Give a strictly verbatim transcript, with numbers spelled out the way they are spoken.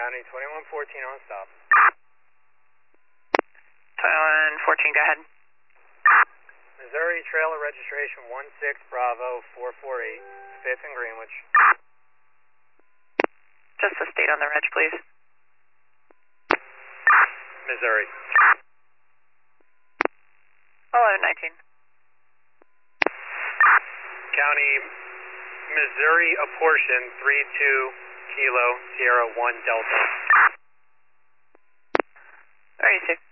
County twenty-one fourteen on stop. twenty-one fourteen, go ahead. Missouri trailer registration one six Bravo four four eight, fifth and Greenwich. Just the state on the reg, please. Missouri. eleven nineteen. County, Missouri apportion three two Kilo Sierra one Delta. Where are you, sir?